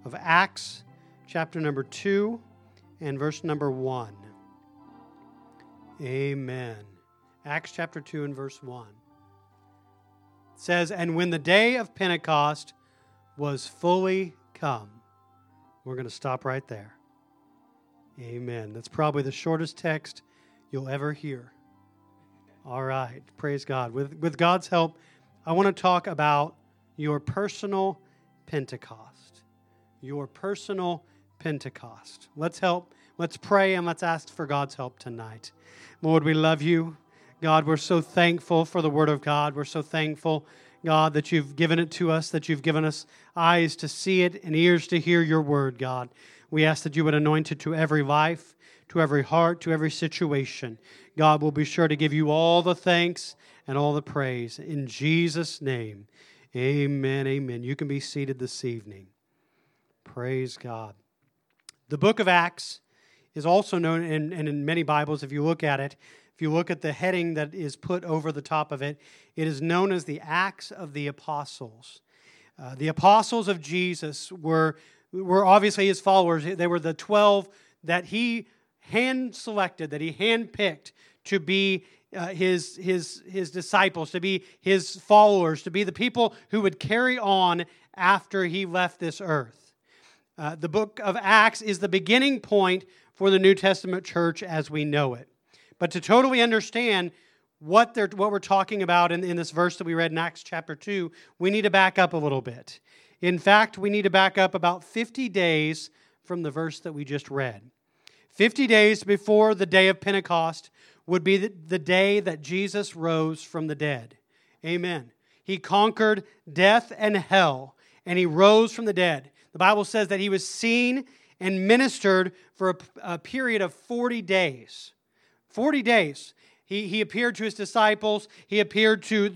of Acts chapter number 2 and verse number 1. Amen. Acts chapter 2 and verse 1. It says, "And when the day of Pentecost was fully come." We're going to stop right there. Amen. That's probably the shortest text you'll ever hear. All right. Praise God. With God's help, I want to talk about your personal Pentecost. Your personal Pentecost. Let's pray and let's ask for God's help tonight. Lord, we love you. God, we're so thankful for the Word of God. We're so thankful, God, that you've given it to us, that you've given us eyes to see it and ears to hear your Word, God. We ask that you would anoint it to every life, to every heart, to every situation. God, will be sure to give you all the thanks and all the praise. In Jesus' name, amen, amen. You can be seated this evening. Praise God. The book of Acts is also known, and in many Bibles, if you look at it, if you look at the heading that is put over the top of it, it is known as the Acts of the Apostles. The apostles of Jesus were obviously his followers. They were the 12 that he hand-selected, that he hand-picked to be his disciples, to be his followers, to be the people who would carry on after he left this earth. The book of Acts is the beginning point for the New Testament church as we know it. But to totally understand what we're talking about in this verse that we read in Acts chapter 2, we need to back up a little bit. In fact, we need to back up about 50 days from the verse that we just read. 50 days before the day of Pentecost would be the day that Jesus rose from the dead. Amen. He conquered death and hell, and he rose from the dead. The Bible says that he was seen and ministered for a period of 40 days. 40 days. He appeared to his disciples. He appeared to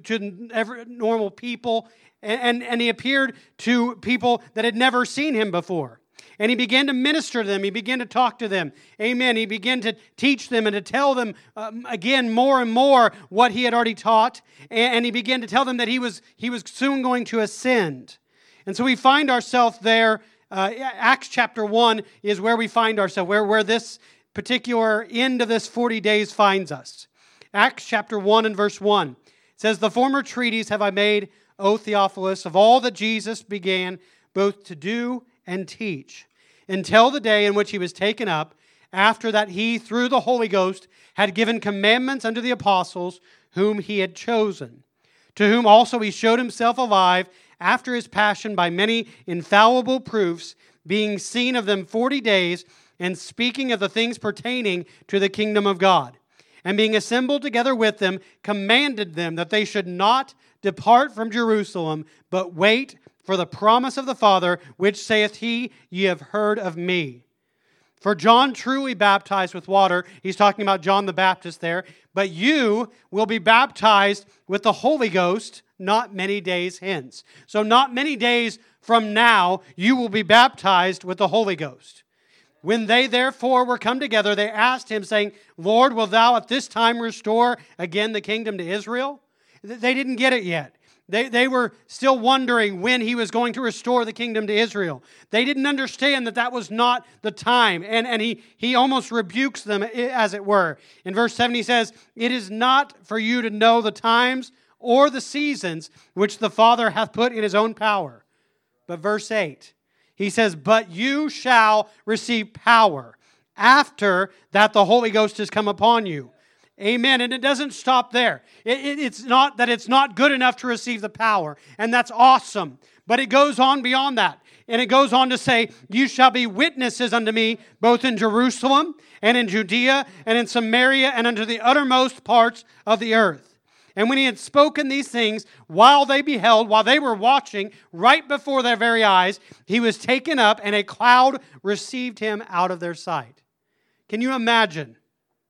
normal people. And he appeared to people that had never seen him before. And he began to minister to them. He began to talk to them. Amen. He began to teach them and to tell them, again, more and more what he had already taught. And he began to tell them that he was soon going to ascend. And so we find ourselves there. Acts chapter 1 is where we find ourselves, where this particular end of this 40 days finds us. Acts chapter 1 and verse 1 says, "The former treatise have I made, O Theophilus, of all that Jesus began both to do and teach, until the day in which he was taken up, after that he, through the Holy Ghost, had given commandments unto the apostles whom he had chosen, to whom also he showed himself alive after his passion by many infallible proofs, being seen of them 40 days, and speaking of the things pertaining to the kingdom of God. And being assembled together with them, commanded them that they should not depart from Jerusalem, but wait for the promise of the Father, which saith he, Ye have heard of me. For John truly baptized with water." He's talking about John the Baptist there. "But you will be baptized with the Holy Ghost not many days hence." So not many days from now, you will be baptized with the Holy Ghost. "When they therefore were come together, they asked him, saying, Lord, wilt thou at this time restore again the kingdom to Israel?" They didn't get it yet. They were still wondering when he was going to restore the kingdom to Israel. They didn't understand that was not the time. And he almost rebukes them, as it were. In verse 7 he says, "It is not for you to know the times or the seasons which the Father hath put in his own power." But verse 8, he says, "But you shall receive power after that the Holy Ghost has come upon you." Amen. And it doesn't stop there. It's not that it's not good enough to receive the power, and that's awesome. But it goes on beyond that. And it goes on to say, "You shall be witnesses unto me, both in Jerusalem and in Judea and in Samaria and unto the uttermost parts of the earth." And when he had spoken these things, while they were watching right before their very eyes, he was taken up, and a cloud received him out of their sight. Can you imagine?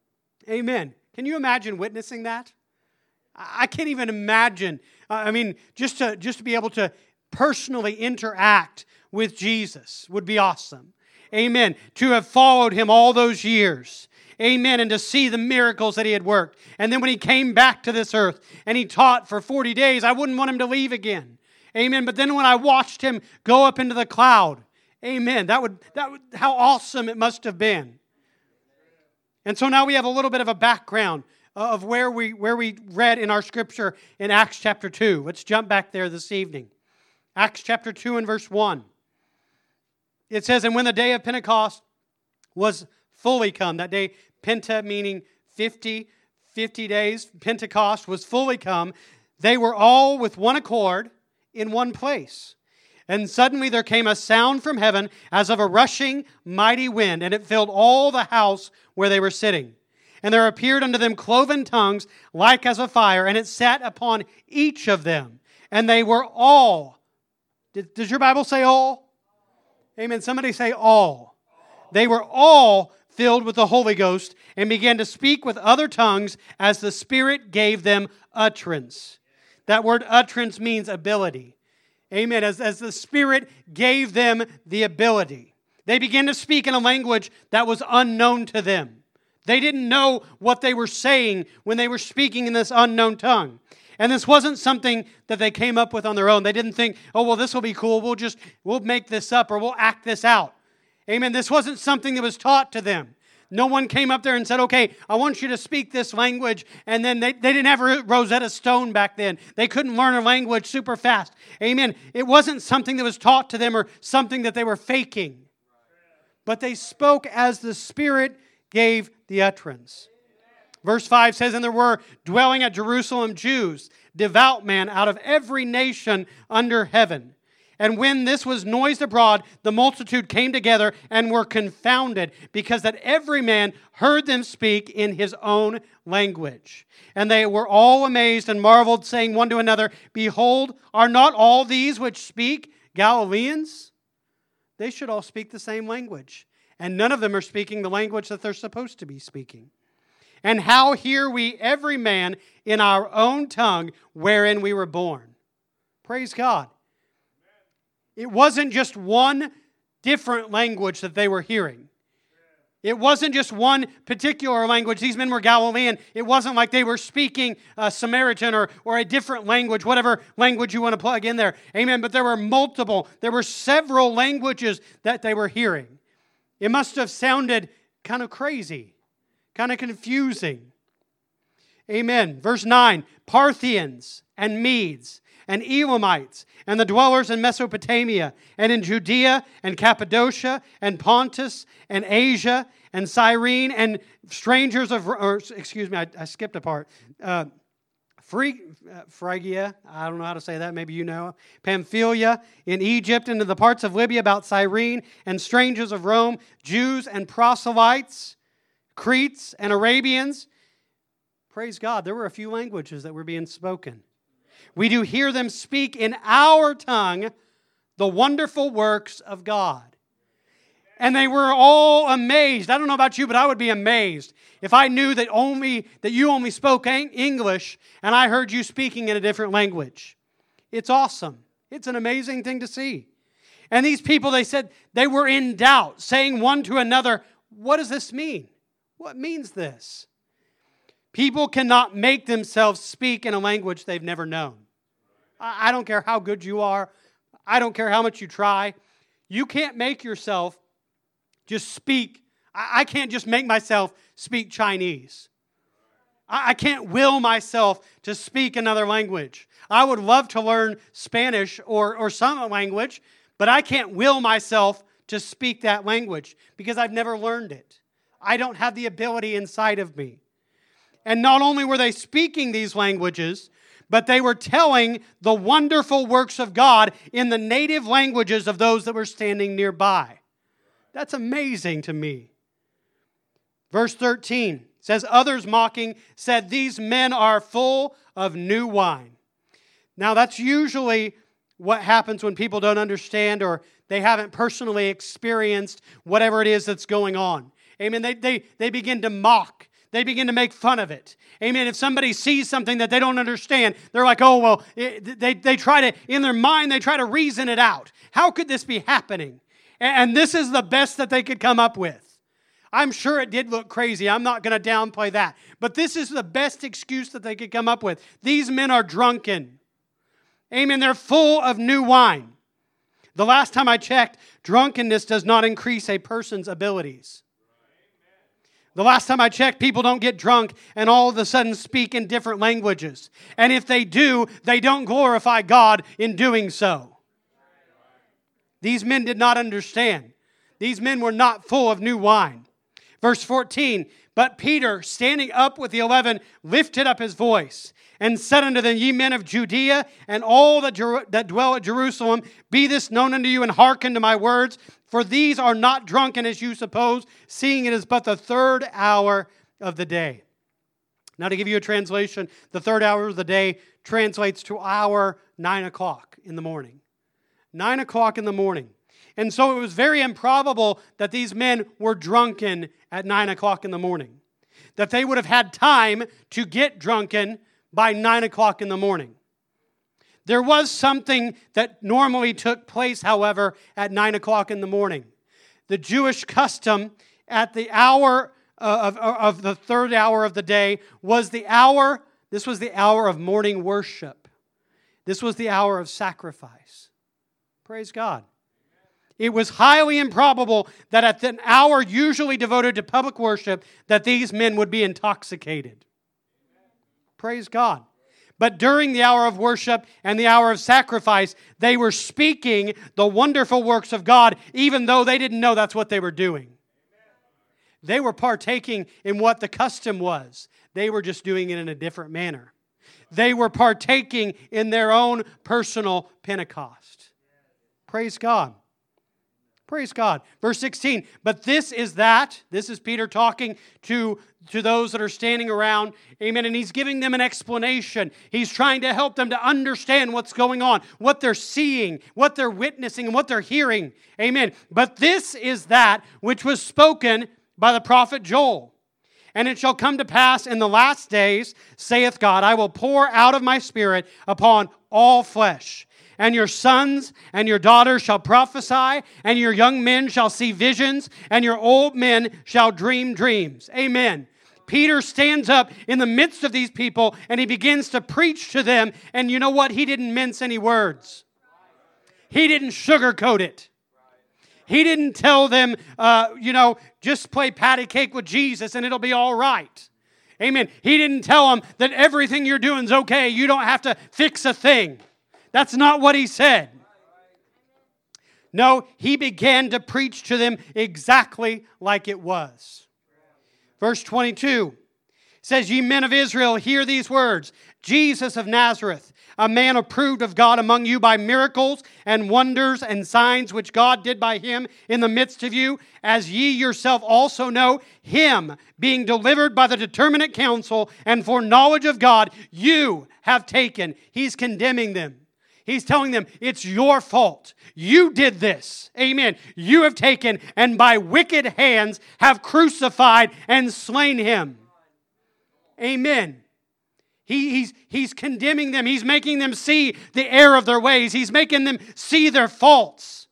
Amen. Can you imagine witnessing that? I can't even imagine. Just to be able to personally interact with Jesus would be awesome. Amen. To have followed him all those years. Amen. And to see the miracles that he had worked. And then when he came back to this earth and he taught for 40 days, I wouldn't want him to leave again. Amen. But then when I watched him go up into the cloud, Amen. That would how awesome it must have been. And so now we have a little bit of a background of where we read in our scripture in Acts chapter 2. Let's jump back there this evening. Acts chapter 2 and verse 1. It says, and when the day of Pentecost was fully come, that day, Penta meaning 50 days, Pentecost was fully come, they were all with one accord in one place. And suddenly there came a sound from heaven as of a rushing mighty wind, and it filled all the house where they were sitting. And there appeared unto them cloven tongues like as of fire, and it sat upon each of them. And they were all. Does your Bible say all? Amen. Somebody say all. They were all filled with the Holy Ghost and began to speak with other tongues as the Spirit gave them utterance. That word utterance means ability. Amen. As the Spirit gave them the ability. They began to speak in a language that was unknown to them. They didn't know what they were saying when they were speaking in this unknown tongue. And this wasn't something that they came up with on their own. They didn't think, oh, well, this will be cool. We'll make this up or we'll act this out. Amen. This wasn't something that was taught to them. No one came up there and said, okay, I want you to speak this language. And then they didn't have a Rosetta Stone back then. They couldn't learn a language super fast. Amen. It wasn't something that was taught to them or something that they were faking. But they spoke as the Spirit gave the utterance. Verse 5 says, and there were dwelling at Jerusalem Jews, devout men out of every nation under heaven. And when this was noised abroad, the multitude came together and were confounded, because that every man heard them speak in his own language. And they were all amazed and marveled, saying one to another, behold, are not all these which speak Galileans? They should all speak the same language. And none of them are speaking the language that they're supposed to be speaking. And how hear we every man in our own tongue wherein we were born? Praise God. It wasn't just one different language that they were hearing. It wasn't just one particular language. These men were Galilean. It wasn't like they were speaking Samaritan or a different language, whatever language you want to plug in there. Amen. But there were several languages that they were hearing. It must have sounded kind of crazy, kind of confusing. Amen. Verse 9, Parthians and Medes and Elamites, and the dwellers in Mesopotamia, and in Judea, and Cappadocia, and Pontus, and Asia, and Cyrene, and strangers of, I skipped a part. Phrygia, I don't know how to say that, maybe you know. Pamphylia, in Egypt, and to the parts of Libya about Cyrene, and strangers of Rome, Jews and proselytes, Cretes and Arabians. Praise God, there were a few languages that were being spoken. We do hear them speak in our tongue the wonderful works of God. And they were all amazed. I don't know about you, but I would be amazed if I knew that you only spoke English and I heard you speaking in a different language. It's awesome. It's an amazing thing to see. And these people, they said they were in doubt, saying one to another, what does this mean? What means this? People cannot make themselves speak in a language they've never known. I don't care how good you are. I don't care how much you try. You can't make yourself just speak. I can't just make myself speak Chinese. I can't will myself to speak another language. I would love to learn Spanish or some language, but I can't will myself to speak that language because I've never learned it. I don't have the ability inside of me. And not only were they speaking these languages, but they were telling the wonderful works of God in the native languages of those that were standing nearby. That's amazing to me. Verse 13 says, others mocking said, these men are full of new wine. Now that's usually what happens when people don't understand or they haven't personally experienced whatever it is that's going on. Amen. They begin to mock. They begin to make fun of it. Amen. If somebody sees something that they don't understand, they're like, oh, well, they try to, in their mind, they try to reason it out. How could this be happening? And this is the best that they could come up with. I'm sure it did look crazy. I'm not going to downplay that. But this is the best excuse that they could come up with. These men are drunken. Amen. They're full of new wine. The last time I checked, drunkenness does not increase a person's abilities. The last time I checked, people don't get drunk and all of a sudden speak in different languages. And if they do, they don't glorify God in doing so. These men did not understand. These men were not full of new wine. Verse 14, but Peter, standing up with the 11, lifted up his voice and said unto them, ye men of Judea and all that dwell at Jerusalem, be this known unto you, and hearken to my words. For these are not drunken as you suppose, seeing it is but the third hour of the day. Now to give you a translation, the third hour of the day translates to hour 9 o'clock in the morning. 9 o'clock in the morning. And so it was very improbable that these men were drunken at 9 o'clock in the morning. That they would have had time to get drunken by 9 o'clock in the morning. There was something that normally took place, however, at 9 o'clock in the morning. The Jewish custom at the hour of the third hour of the day was the hour, this was the hour of morning worship. This was the hour of sacrifice. Praise God. It was highly improbable that at an hour usually devoted to public worship, that these men would be intoxicated. Praise God. But during the hour of worship and the hour of sacrifice, they were speaking the wonderful works of God, even though they didn't know that's what they were doing. They were partaking in what the custom was. They were just doing it in a different manner. They were partaking in their own personal Pentecost. Praise God. Praise God. Verse 16, but this is Peter talking to those that are standing around. Amen. And he's giving them an explanation. He's trying to help them to understand what's going on, what they're seeing, what they're witnessing, and what they're hearing. Amen. But this is that which was spoken by the prophet Joel. And it shall come to pass in the last days, saith God, I will pour out of my Spirit upon all flesh. And your sons and your daughters shall prophesy, and your young men shall see visions, and your old men shall dream dreams. Amen. Peter stands up in the midst of these people, and he begins to preach to them. And you know what? He didn't mince any words. He didn't sugarcoat it. He didn't tell them, just play patty cake with Jesus and it'll be all right. Amen. He didn't tell them that everything you're doing is okay. You don't have to fix a thing. That's not what he said. No, he began to preach to them exactly like it was. Verse 22 says, ye men of Israel, hear these words. Jesus of Nazareth, a man approved of God among you by miracles and wonders and signs which God did by him in the midst of you, as ye yourself also know, him being delivered by the determinate counsel and foreknowledge of God, you have taken. He's condemning them. He's telling them, it's your fault. You did this. Amen. You have taken and by wicked hands have crucified and slain him. Amen. He's condemning them. He's making them see the error of their ways. He's making them see their faults.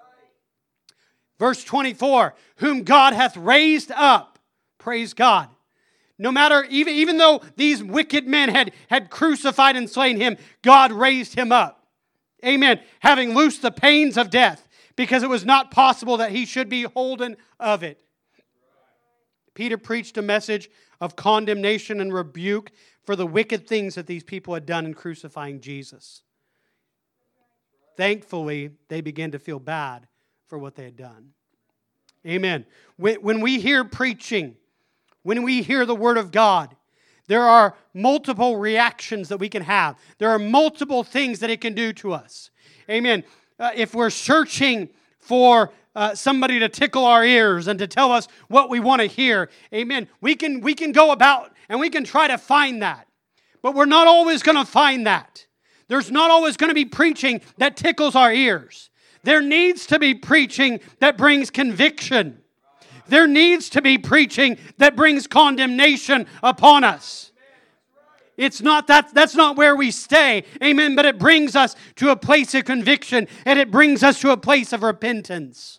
Verse 24, whom God hath raised up. Praise God. No matter, even though these wicked men had crucified and slain him, God raised him up. Amen. Having loosed the pains of death, because it was not possible that he should be holden of it. Peter preached a message of condemnation and rebuke for the wicked things that these people had done in crucifying Jesus. Thankfully, they began to feel bad for what they had done. Amen. When we hear preaching, when we hear the Word of God, there are multiple reactions that we can have. There are multiple things that it can do to us. Amen. If we're searching for somebody to tickle our ears and to tell us what we want to hear, amen, we can go about and we can try to find that. But we're not always going to find that. There's not always going to be preaching that tickles our ears. There needs to be preaching that brings conviction. There needs to be preaching that brings condemnation upon us. It's not that's not where we stay. Amen. But it brings us to a place of conviction, and it brings us to a place of repentance.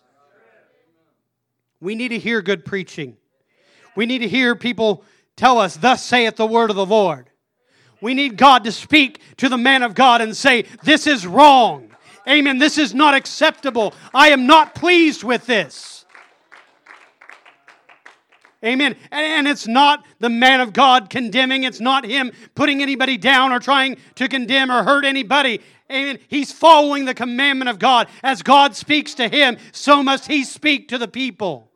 We need to hear good preaching. We need to hear people tell us, thus saith the word of the Lord. We need God to speak to the man of God and say, this is wrong. Amen. This is not acceptable. I am not pleased with this. Amen. And it's not the man of God condemning. It's not him putting anybody down or trying to condemn or hurt anybody. Amen. He's following the commandment of God. As God speaks to him, so must he speak to the people.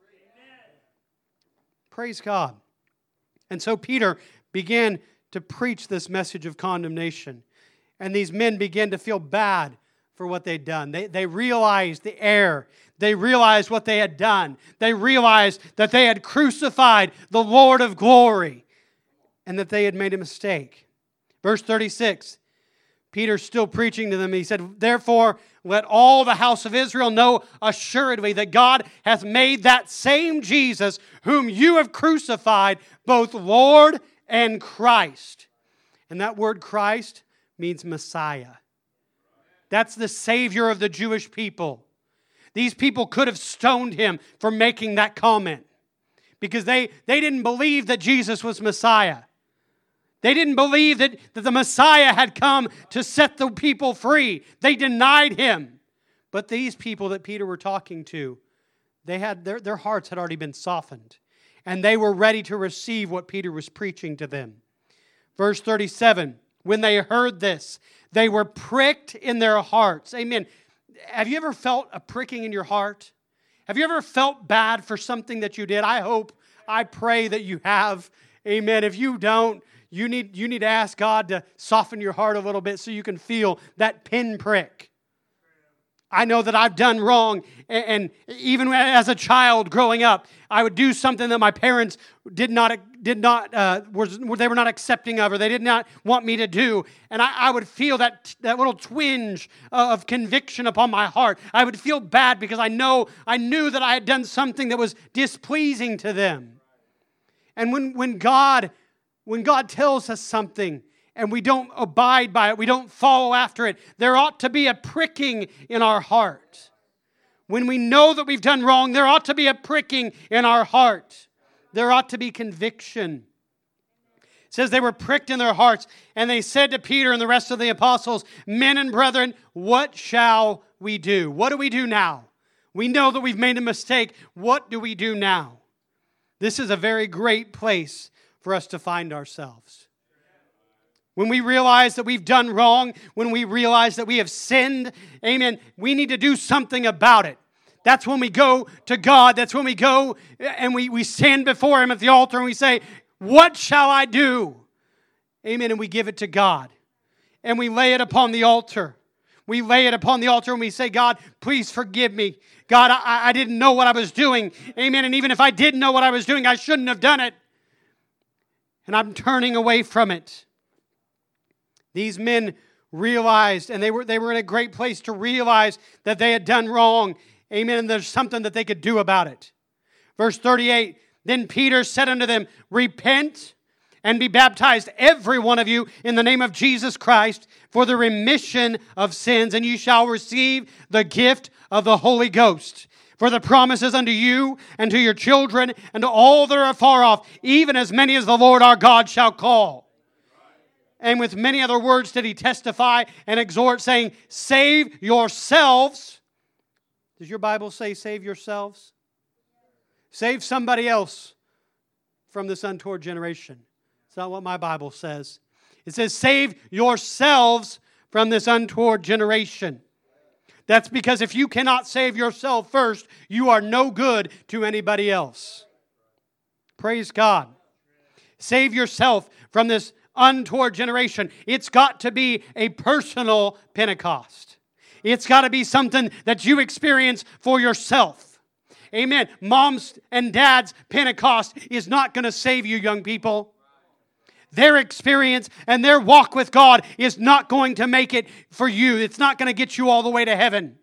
Praise God. And so Peter began to preach this message of condemnation. And these men began to feel bad for what they'd done. They realized the error. They realized what they had done. They realized that they had crucified the Lord of glory and that they had made a mistake. Verse 36, Peter's still preaching to them. He said, "Therefore, let all the house of Israel know assuredly that God hath made that same Jesus whom you have crucified, both Lord and Christ." And that word Christ means Messiah. That's the Savior of the Jewish people. These people could have stoned him for making that comment because they didn't believe that Jesus was Messiah. They didn't believe that the Messiah had come to set the people free. They denied him. But these people that Peter were talking to, they had their hearts had already been softened. And they were ready to receive what Peter was preaching to them. Verse 37, when they heard this, they were pricked in their hearts. Amen. Have you ever felt a pricking in your heart? Have you ever felt bad for something that you did? I pray that you have. Amen. If you don't, you need to ask God to soften your heart a little bit so you can feel that pinprick. I know that I've done wrong, and even as a child growing up, I would do something that my parents they were not accepting of, or they did not want me to do, and I would feel that little twinge of conviction upon my heart. I would feel bad because I knew that I had done something that was displeasing to them. And when God tells us something, and we don't abide by it, we don't follow after it, there ought to be a pricking in our heart. When we know that we've done wrong, there ought to be a pricking in our heart. There ought to be conviction. It says they were pricked in their hearts, and they said to Peter and the rest of the apostles, "Men and brethren, what shall we do?" What do we do now? We know that we've made a mistake. What do we do now? This is a very great place for us to find ourselves. When we realize that we've done wrong, when we realize that we have sinned, amen, we need to do something about it. That's when we go to God. That's when we go and we stand before Him at the altar and we say, "What shall I do?" Amen, and we give it to God. And we lay it upon the altar. We lay it upon the altar and we say, "God, please forgive me. God, I didn't know what I was doing." Amen, and even if I did know what I was doing, I shouldn't have done it. And I'm turning away from it. These men realized, and they were in a great place to realize that they had done wrong. Amen. And there's something that they could do about it. Verse 38, then Peter said unto them, "Repent and be baptized, every one of you, in the name of Jesus Christ, for the remission of sins, and you shall receive the gift of the Holy Ghost. For the promises unto you and to your children and to all that are far off, even as many as the Lord our God shall call." And with many other words did he testify and exhort, saying, "Save yourselves." Does your Bible say save yourselves? Save somebody else from this untoward generation. It's not what my Bible says. It says save yourselves from this untoward generation. That's because if you cannot save yourself first, you are no good to anybody else. Praise God. Save yourself from this untoward generation. It's got to be a personal Pentecost. It's got to be something that you experience for yourself. Amen. Moms and dads' Pentecost is not going to save you, young people. Their experience and their walk with God is not going to make it for you. It's not going to get you all the way to heaven.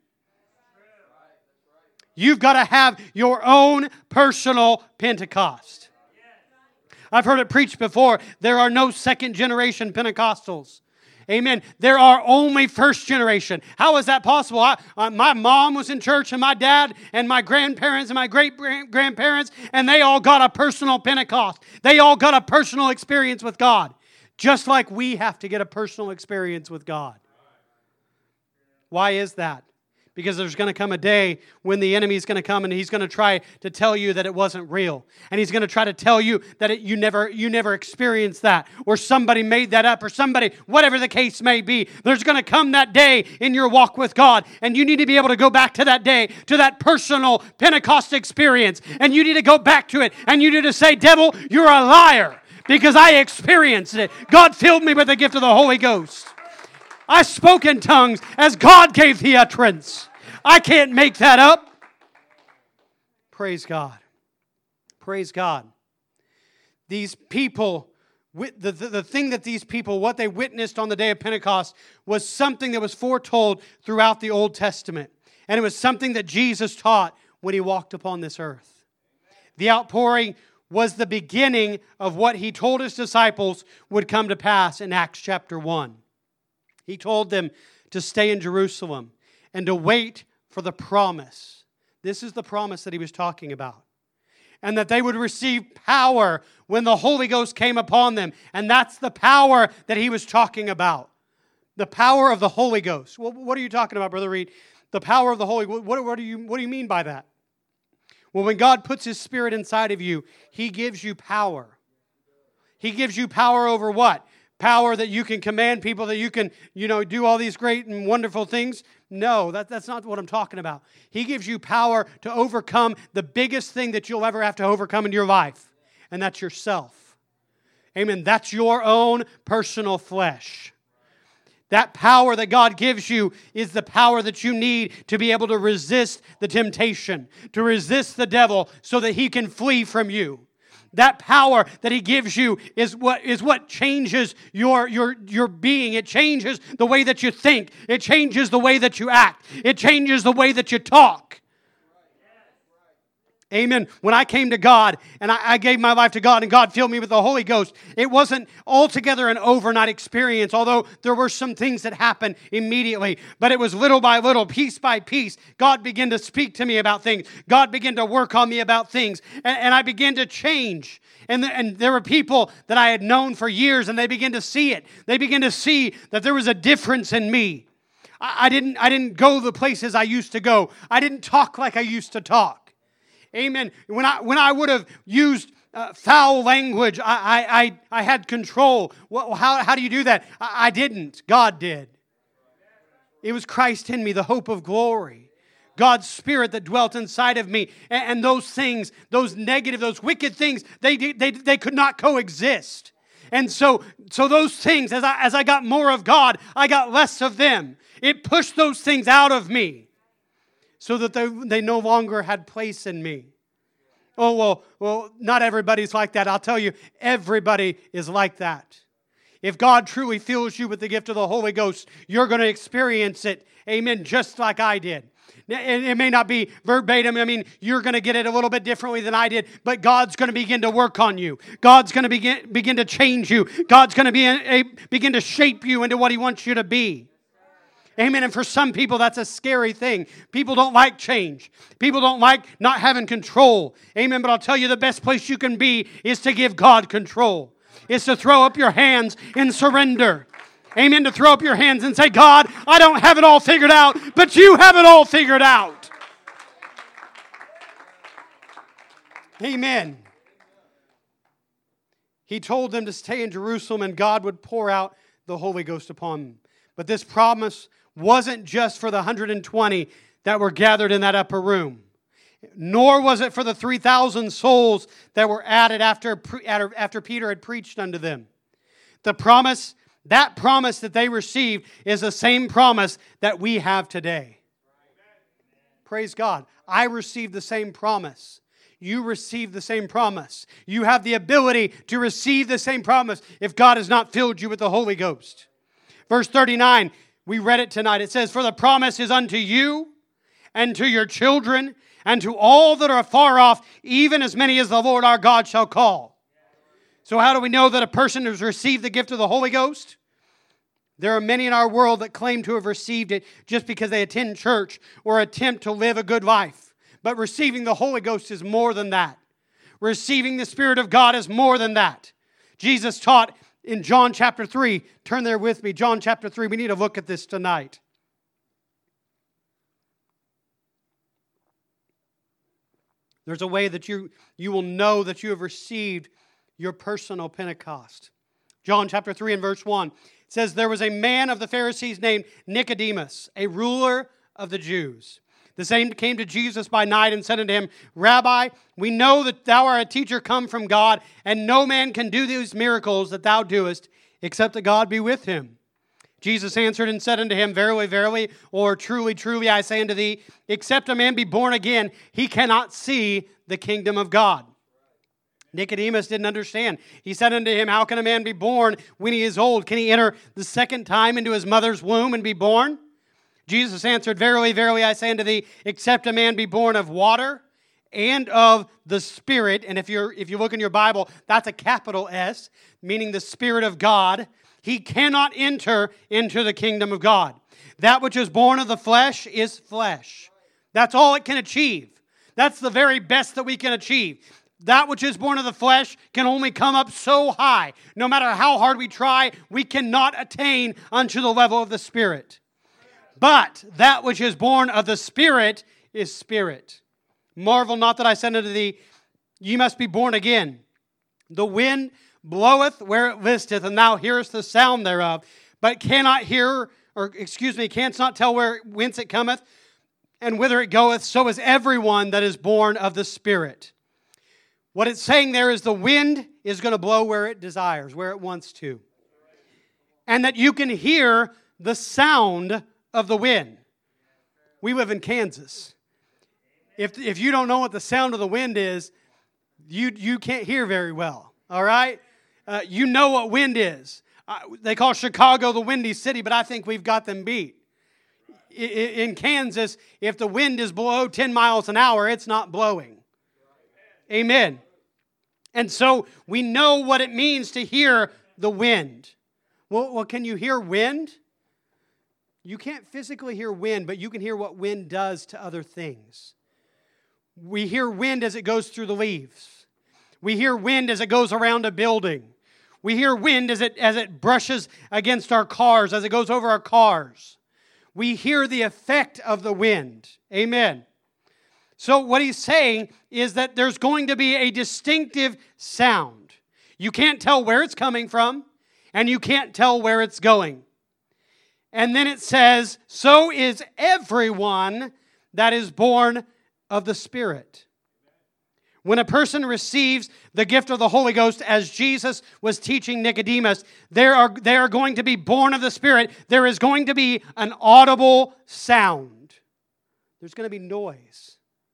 You've got to have your own personal Pentecost. I've heard it preached before. There are no second generation Pentecostals. Amen. There are only first generation. How is that possible? My mom was in church, and my dad and my grandparents and my great-grandparents, and they all got a personal Pentecost. They all got a personal experience with God. Just like we have to get a personal experience with God. Why is that? Because there's going to come a day when the enemy is going to come and he's going to try to tell you that it wasn't real. And he's going to try to tell you that you never experienced that. Or somebody made that up. Or somebody, whatever the case may be. There's going to come that day in your walk with God. And you need to be able to go back to that day, to that personal Pentecost experience. And you need to go back to it. And you need to say, devil, you're a liar. Because I experienced it. God filled me with the gift of the Holy Ghost. I spoke in tongues as God gave the utterance. I can't make that up. Praise God. Praise God. These people, the thing that these people, what they witnessed on the day of Pentecost was something that was foretold throughout the Old Testament. And it was something that Jesus taught when He walked upon this earth. The outpouring was the beginning of what He told His disciples would come to pass in Acts chapter 1. He told them to stay in Jerusalem and to wait for the promise. This is the promise that He was talking about. And that they would receive power when the Holy Ghost came upon them. And that's the power that He was talking about. The power of the Holy Ghost. Well, what are you talking about, Brother Reed? The power of the Holy Ghost. What do you mean by that? Well, when God puts His Spirit inside of you, He gives you power. He gives you power over what? Power that you can command people, that you can, do all these great and wonderful things. No, that's not what I'm talking about. He gives you power to overcome the biggest thing that you'll ever have to overcome in your life, and that's yourself. Amen. That's your own personal flesh. That power that God gives you is the power that you need to be able to resist the temptation, to resist the devil so that he can flee from you. That power that He gives you is what changes your being. It changes the way that you think. It changes the way that you act. It changes the way that you talk. Amen. When I came to God and I gave my life to God and God filled me with the Holy Ghost, it wasn't altogether an overnight experience, although there were some things that happened immediately. But it was little by little, piece by piece. God began to speak to me about things. God began to work on me about things. And I began to change. And there were people that I had known for years and they began to see it. They began to see that there was a difference in me. I didn't go the places I used to go. I didn't talk like I used to talk. Amen. When I would have used foul language, I had control. Well, how do you do that? I didn't. God did. It was Christ in me, the hope of glory. God's Spirit that dwelt inside of me. And those things, those negative, those wicked things, they could not coexist. And so those things, as I got more of God, I got less of them. It pushed those things out of me. So that they no longer had place in me. Oh, well, not everybody's like that. I'll tell you, everybody is like that. If God truly fills you with the gift of the Holy Ghost, you're going to experience it, amen, just like I did. It may not be verbatim. I mean, you're going to get it a little bit differently than I did, but God's going to begin to work on you. God's going to begin to change you. God's going to begin to shape you into what He wants you to be. Amen. And for some people, that's a scary thing. People don't like change. People don't like not having control. Amen. But I'll tell you, the best place you can be is to give God control. Is to throw up your hands in surrender. Amen. To throw up your hands and say, God, I don't have it all figured out, but You have it all figured out. Amen. He told them to stay in Jerusalem and God would pour out the Holy Ghost upon them. But this promise wasn't just for the 120 that were gathered in that upper room. Nor was it for the 3,000 souls that were added after Peter had preached unto them. That promise that they received is the same promise that we have today. Praise God. I received the same promise. You receive the same promise. You have the ability to receive the same promise if God has not filled you with the Holy Ghost. Verse 39, we read it tonight. It says, for the promise is unto you and to your children and to all that are far off, even as many as the Lord our God shall call. So how do we know that a person has received the gift of the Holy Ghost? There are many in our world that claim to have received it just because they attend church or attempt to live a good life. But receiving the Holy Ghost is more than that. Receiving the Spirit of God is more than that. Jesus taught in John chapter 3, turn there with me, John chapter 3, we need to look at this tonight. There's a way that you will know that you have received your personal Pentecost. John chapter 3 and verse 1 says, there was a man of the Pharisees named Nicodemus, a ruler of the Jews. The same came to Jesus by night and said unto him, Rabbi, we know that thou art a teacher come from God, and no man can do these miracles that thou doest, except that God be with him. Jesus answered and said unto him, Verily, verily, or truly, truly, I say unto thee, except a man be born again, he cannot see the kingdom of God. Nicodemus didn't understand. He said unto him, How can a man be born when he is old? Can he enter the second time into his mother's womb and be born? Jesus answered, Verily, verily, I say unto thee, except a man be born of water and of the Spirit, and if you look in your Bible, that's a capital S, meaning the Spirit of God, he cannot enter into the kingdom of God. That which is born of the flesh is flesh. That's all it can achieve. That's the very best that we can achieve. That which is born of the flesh can only come up so high. No matter how hard we try, we cannot attain unto the level of the Spirit. But that which is born of the Spirit is spirit. Marvel not that I said unto thee, ye must be born again. The wind bloweth where it listeth, and thou hearest the sound thereof, but canst not tell whence it cometh, and whither it goeth. So is everyone that is born of the Spirit. What it's saying there is the wind is going to blow where it desires, where it wants to. And that you can hear the sound of the wind. We live in Kansas. If you don't know what the sound of the wind is, you can't hear very well, all right? You know what wind is. They call Chicago the Windy City, but I think we've got them beat. In Kansas, if the wind is below 10 miles an hour, it's not blowing. Amen. And so we know what it means to hear the wind. Well, can you hear wind? You can't physically hear wind, but you can hear what wind does to other things. We hear wind as it goes through the leaves. We hear wind as it goes around a building. We hear wind as it brushes against our cars, as it goes over our cars. We hear the effect of the wind. Amen. So what he's saying is that there's going to be a distinctive sound. You can't tell where it's coming from, and you can't tell where it's going. And then it says, so is everyone that is born of the Spirit. When a person receives the gift of the Holy Ghost, as Jesus was teaching Nicodemus, they are going to be born of the Spirit. There is going to be an audible sound. There's going to be noise.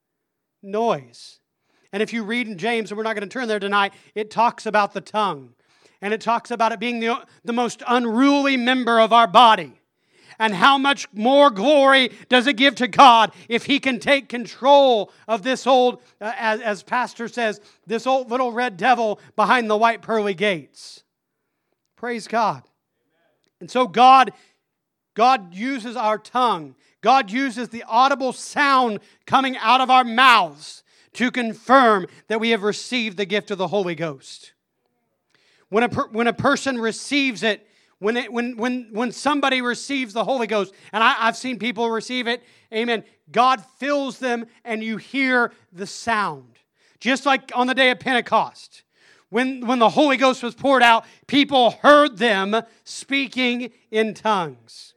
Noise. And if you read in James, and we're not going to turn there tonight, it talks about the tongue. And it talks about it being the most unruly member of our body. And how much more glory does it give to God if He can take control of this old, as Pastor says, this old little red devil behind the white pearly gates. Praise God. And so God uses our tongue. God uses the audible sound coming out of our mouths to confirm that we have received the gift of the Holy Ghost. When a person receives it, when somebody receives the Holy Ghost, and I've seen people receive it, amen, God fills them and you hear the sound. Just like on the day of Pentecost. When the Holy Ghost was poured out, people heard them speaking in tongues.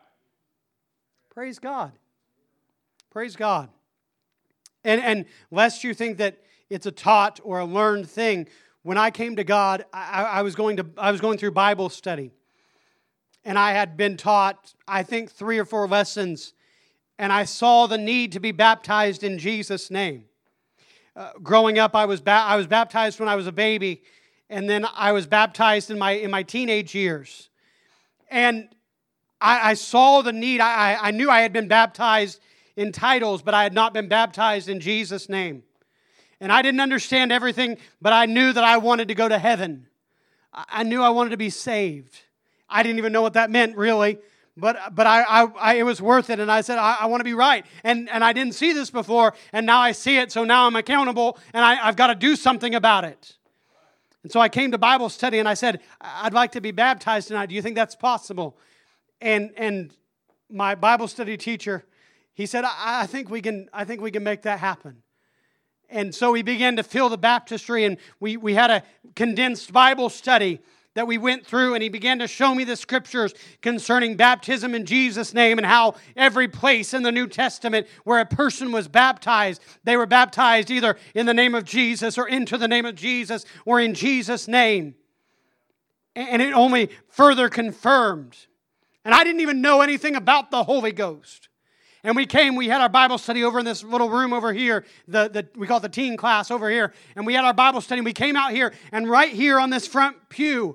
Praise God. Praise God. And lest you think that it's a taught or a learned thing, when I came to God, I was going through Bible study. And I had been taught, I think, 3 or 4 lessons. And I saw the need to be baptized in Jesus' name. Growing up, I was baptized when I was a baby. And then I was baptized in my teenage years. And I saw the need. I knew I had been baptized in titles, but I had not been baptized in Jesus' name. And I didn't understand everything, but I knew that I wanted to go to heaven. I knew I wanted to be saved. I didn't even know what that meant, really. But it was worth it, and I said, I want to be right. And I didn't see this before, and now I see it, so now I'm accountable, and I've got to do something about it. And so I came to Bible study, and I said, I'd like to be baptized tonight. Do you think that's possible? And my Bible study teacher, he said, I think we can make that happen. And so we began to fill the baptistry, and we had a condensed Bible study that we went through, and he began to show me the scriptures concerning baptism in Jesus' name and how every place in the New Testament where a person was baptized, they were baptized either in the name of Jesus or into the name of Jesus or in Jesus' name. And it only further confirmed. And I didn't even know anything about the Holy Ghost. And we had our Bible study over in this little room over here. We call it the teen class over here. And we had our Bible study. And we came out here. And right here on this front pew,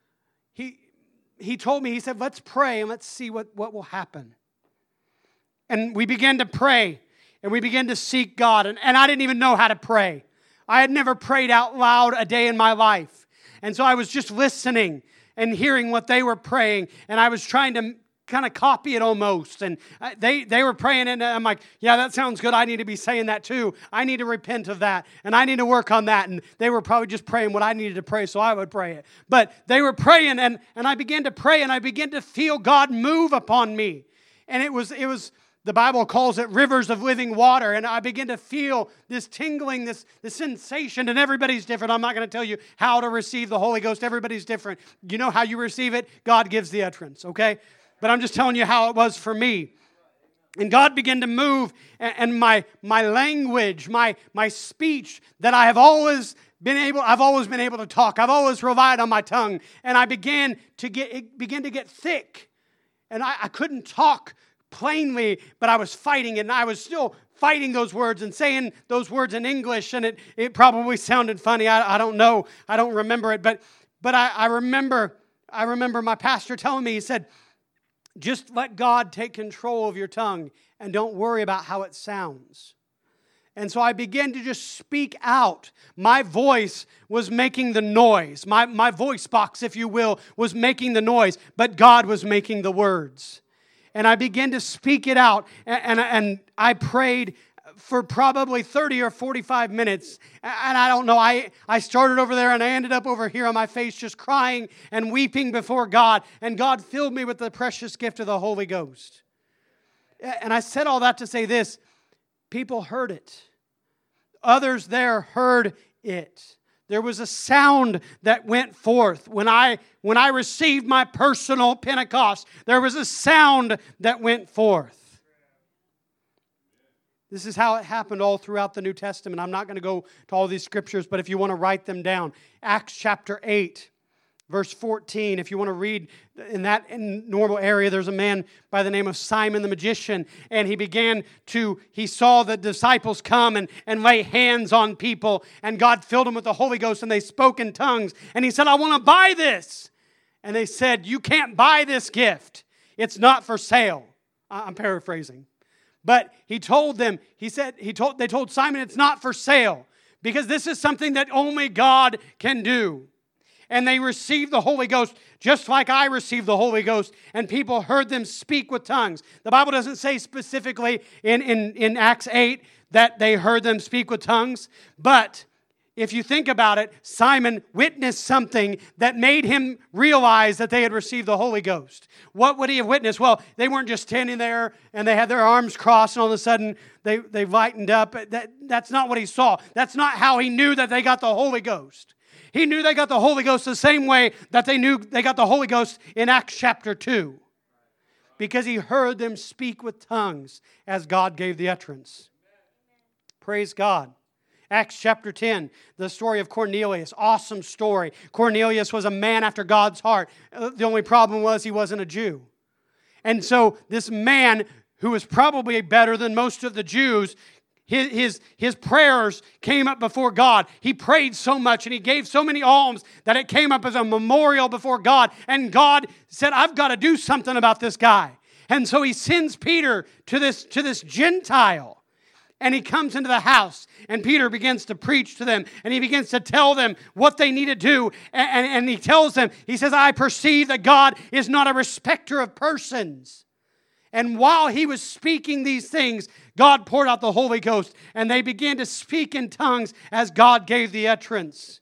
he told me, he said, let's pray and let's see what will happen. And we began to pray. And we began to seek God. And I didn't even know how to pray. I had never prayed out loud a day in my life. And so I was just listening and hearing what they were praying. And I was trying to kind of copy it almost. And they were praying, and I'm like, yeah, that sounds good. I need to be saying that too. I need to repent of that, and I need to work on that. And they were probably just praying what I needed to pray, so I would pray it. But they were praying, and I began to pray, and I began to feel God move upon me. And it was the Bible calls it rivers of living water. And I began to feel this tingling, this sensation. And everybody's different. I'm not going to tell you how to receive the Holy Ghost. Everybody's different. You know how you receive it? God gives the utterance, okay? But I'm just telling you how it was for me. And God began to move, and my language, my speech that I've always been able to talk. I've always relied on my tongue. And it began to get thick. And I couldn't talk plainly, but I was fighting it. And I was still fighting those words and saying those words in English. And it probably sounded funny. I don't know. I don't remember it. But I remember my pastor telling me, he said, just let God take control of your tongue and don't worry about how it sounds. And so I began to just speak out. My voice was making the noise. My voice box, if you will, was making the noise, but God was making the words. And I began to speak it out, and I prayed for probably 30 or 45 minutes. And I don't know, I started over there and I ended up over here on my face just crying and weeping before God. And God filled me with the precious gift of the Holy Ghost. And I said all that to say this. People heard it. Others there heard it. There was a sound that went forth. When I received my personal Pentecost, there was a sound that went forth. This is how it happened all throughout the New Testament. I'm not going to go to all these scriptures, but if you want to write them down. Acts chapter 8, verse 14. If you want to read in normal area, there's a man by the name of Simon the magician, and he saw the disciples come and lay hands on people, and God filled them with the Holy Ghost, and they spoke in tongues. And he said, I want to buy this. And they said, you can't buy this gift. It's not for sale. I'm paraphrasing. But he told them, they told Simon it's not for sale because this is something that only God can do. And they received the Holy Ghost just like I received the Holy Ghost, and people heard them speak with tongues. The Bible doesn't say specifically in Acts 8 that they heard them speak with tongues, but if you think about it, Simon witnessed something that made him realize that they had received the Holy Ghost. What would he have witnessed? Well, they weren't just standing there and they had their arms crossed and all of a sudden they lightened up. That's not what he saw. That's not how he knew that they got the Holy Ghost. He knew they got the Holy Ghost the same way that they knew they got the Holy Ghost in Acts chapter 2. Because he heard them speak with tongues as God gave the utterance. Praise God. Acts chapter 10, the story of Cornelius. Awesome story. Cornelius was a man after God's heart. The only problem was he wasn't a Jew. And so this man, who was probably better than most of the Jews, his prayers came up before God. He prayed so much and he gave so many alms that it came up as a memorial before God. And God said, I've got to do something about this guy. And so he sends Peter to this Gentile. And he comes into the house, and Peter begins to preach to them, and he begins to tell them what they need to do. And he tells them, he says, I perceive that God is not a respecter of persons. And while he was speaking these things, God poured out the Holy Ghost, and they began to speak in tongues as God gave the utterance.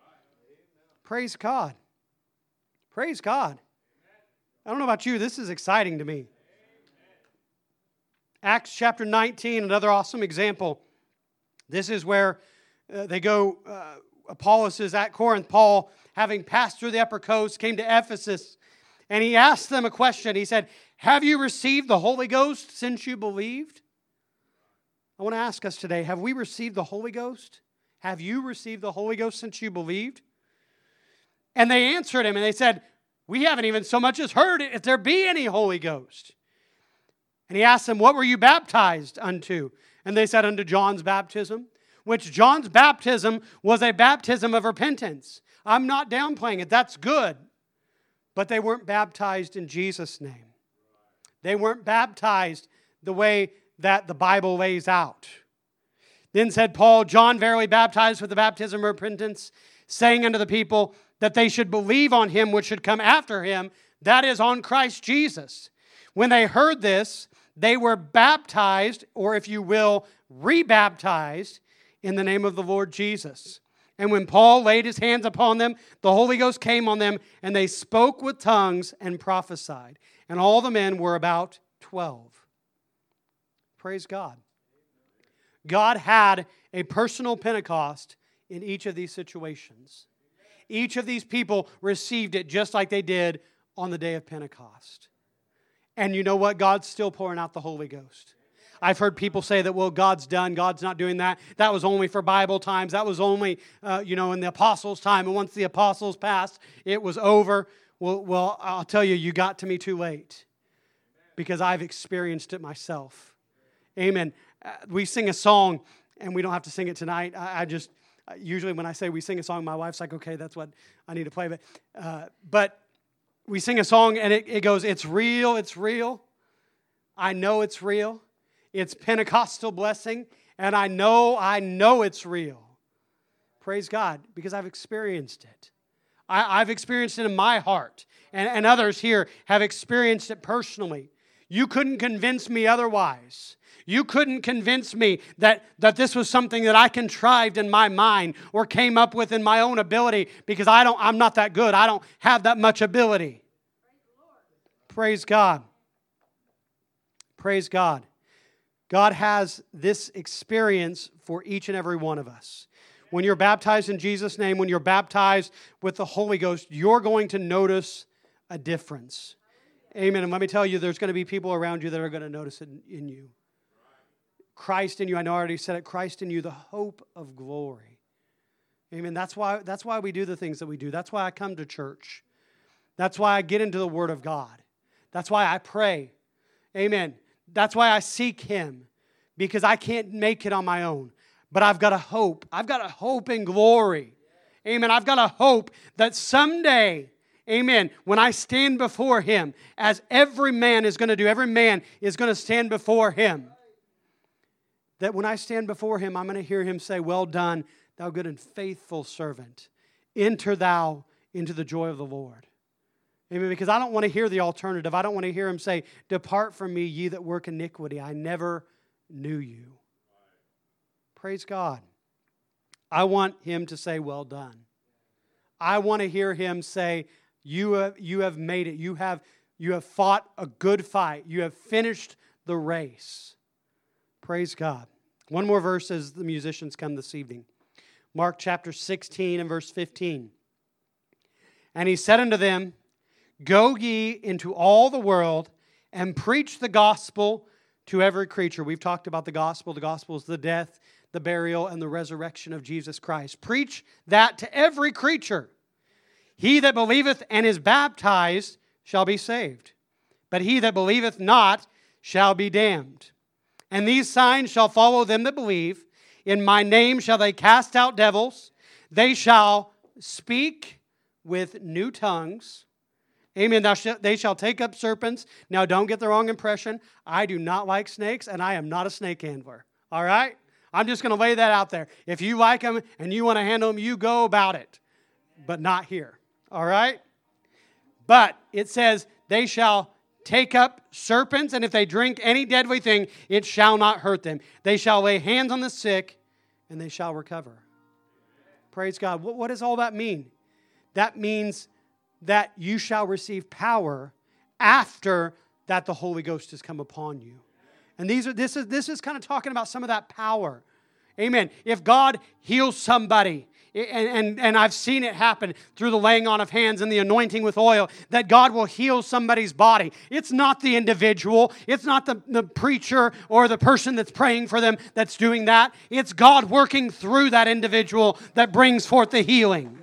Praise God. Praise God. I don't know about you, this is exciting to me. Acts chapter 19, another awesome example. This is where they go, Apollos is at Corinth. Paul, having passed through the upper coast, came to Ephesus, and he asked them a question. He said, have you received the Holy Ghost since you believed? I want to ask us today, have we received the Holy Ghost? Have you received the Holy Ghost since you believed? And they answered him, and they said, we haven't even so much as heard if there be any Holy Ghost. And he asked them, what were you baptized unto? And they said, unto John's baptism, which John's baptism was a baptism of repentance. I'm not downplaying it. That's good. But they weren't baptized in Jesus' name. They weren't baptized the way that the Bible lays out. Then said Paul, John verily baptized with the baptism of repentance, saying unto the people that they should believe on him which should come after him, that is, on Christ Jesus. When they heard this, they were baptized, or if you will, rebaptized, in the name of the Lord Jesus. And when Paul laid his hands upon them, the Holy Ghost came on them, and they spoke with tongues and prophesied. And all the men were about 12. Praise God. God had a personal Pentecost in each of these situations. Each of these people received it just like they did on the day of Pentecost. And you know what? God's still pouring out the Holy Ghost. I've heard people say that, well, God's done. God's not doing that. That was only for Bible times. That was only, in the apostles' time. And once the apostles passed, it was over. Well, I'll tell you, you got to me too late. Because I've experienced it myself. Amen. We sing a song, and we don't have to sing it tonight. Usually when I say we sing a song, my wife's like, okay, that's what I need to play. But we sing a song, and it goes, it's real, it's real. I know it's real. It's Pentecostal blessing, and I know it's real. Praise God, because I've experienced it. I've experienced it in my heart, and others here have experienced it personally. You couldn't convince me otherwise. You couldn't convince me that this was something that I contrived in my mind or came up with in my own ability, because I'm not that good. I don't have that much ability. Praise God. Praise God. God has this experience for each and every one of us. When you're baptized in Jesus' name, when you're baptized with the Holy Ghost, you're going to notice a difference. Amen. And let me tell you, there's going to be people around you that are going to notice it in you. Christ in you, I know I already said it, Christ in you, the hope of glory. Amen. That's why we do the things that we do. That's why I come to church. That's why I get into the Word of God. That's why I pray. Amen. That's why I seek Him, because I can't make it on my own. But I've got a hope. I've got a hope in glory. Amen. I've got a hope that someday, amen, when I stand before Him, as every man is going to do, every man is going to stand before Him, that when I stand before Him, I'm going to hear Him say, well done, thou good and faithful servant. Enter thou into the joy of the Lord. Amen. Because I don't want to hear the alternative. I don't want to hear Him say, depart from me, ye that work iniquity. I never knew you. Praise God. I want Him to say, well done. I want to hear Him say, you have made it. You have fought a good fight. You have finished the race. Praise God. One more verse as the musicians come this evening. Mark chapter 16 and verse 15. And He said unto them, go ye into all the world and preach the gospel to every creature. We've talked about the gospel. The gospel is the death, the burial, and the resurrection of Jesus Christ. Preach that to every creature. He that believeth and is baptized shall be saved, but he that believeth not shall be damned. And these signs shall follow them that believe. In my name shall they cast out devils. They shall speak with new tongues. Amen. They shall take up serpents. Now, don't get the wrong impression. I do not like snakes, and I am not a snake handler. All right? I'm just going to lay that out there. If you like them and you want to handle them, you go about it. But not here. All right? But it says, they shall take up serpents, and if they drink any deadly thing, it shall not hurt them. They shall lay hands on the sick, and they shall recover. Praise God. What does all that mean? That means that you shall receive power after that the Holy Ghost has come upon you. And this is kind of talking about some of that power. Amen. If God heals somebody, and I've seen it happen through the laying on of hands and the anointing with oil, that God will heal somebody's body. It's not the individual. It's not the preacher or the person that's praying for them that's doing that. It's God working through that individual that brings forth the healing.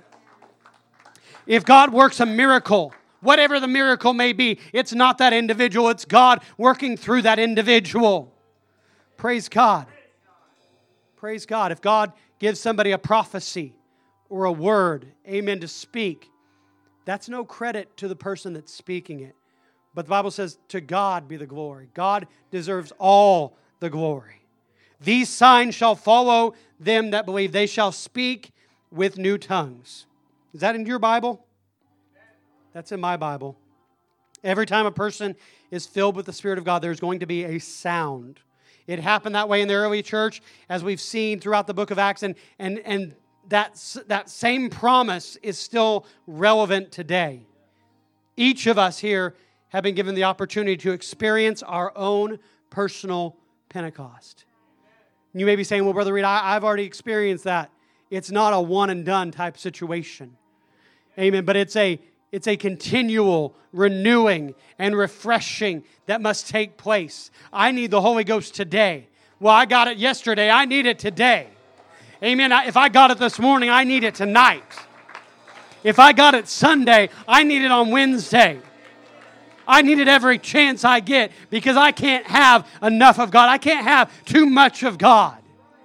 If God works a miracle, whatever the miracle may be, it's not that individual. It's God working through that individual. Praise God. Praise God. If God gives somebody a prophecy or a word, amen, to speak, that's no credit to the person that's speaking it. But the Bible says, to God be the glory. God deserves all the glory. These signs shall follow them that believe. They shall speak with new tongues. Is that in your Bible? That's in my Bible. Every time a person is filled with the Spirit of God, there's going to be a sound. It happened that way in the early church, as we've seen throughout the book of Acts, and that same promise is still relevant today. Each of us here have been given the opportunity to experience our own personal Pentecost. You may be saying, well, Brother Reed, I've already experienced that. It's not a one and done type situation. Amen. But it's a continual renewing and refreshing that must take place. I need the Holy Ghost today. Well, I got it yesterday. I need it today. Amen. If I got it this morning, I need it tonight. If I got it Sunday, I need it on Wednesday. I need it every chance I get, because I can't have enough of God. I can't have too much of God.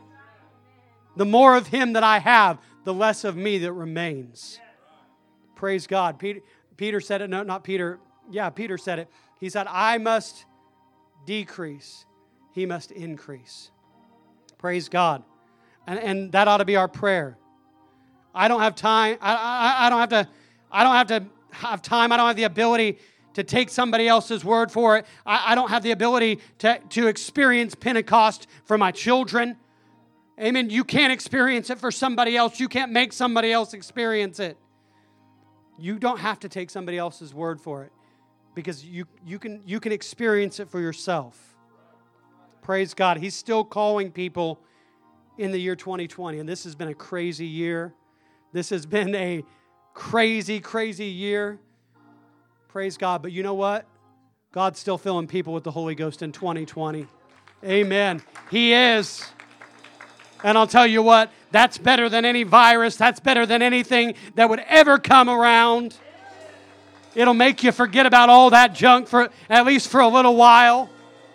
The more of Him that I have, the less of me that remains. Praise God. Peter said it. No, not Peter. Yeah, Peter said it. He said, I must decrease. He must increase. Praise God. And that ought to be our prayer. I don't have time. I don't have time. I don't have the ability to take somebody else's word for it. I don't have the ability to experience Pentecost for my children. Amen. You can't experience it for somebody else. You can't make somebody else experience it. You don't have to take somebody else's word for it, because you can experience it for yourself. Praise God. He's still calling people in the year 2020, and this has been a crazy year. This has been a crazy, crazy year. Praise God. But you know what? God's still filling people with the Holy Ghost in 2020. Amen. He is. And I'll tell you what, that's better than any virus. That's better than anything that would ever come around. It'll make you forget about all that junk for at least for a little while.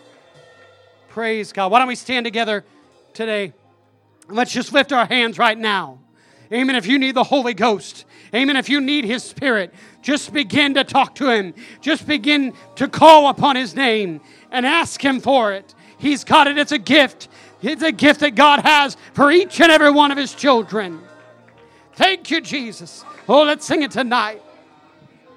Praise God. Why don't we stand together today? Let's just lift our hands right now. Amen. If you need the Holy Ghost, amen. If you need His Spirit, just begin to talk to Him. Just begin to call upon His name and ask Him for it. He's got it. It's a gift. It's a gift that God has for each and every one of His children. Thank you, Jesus. Oh, let's sing it tonight.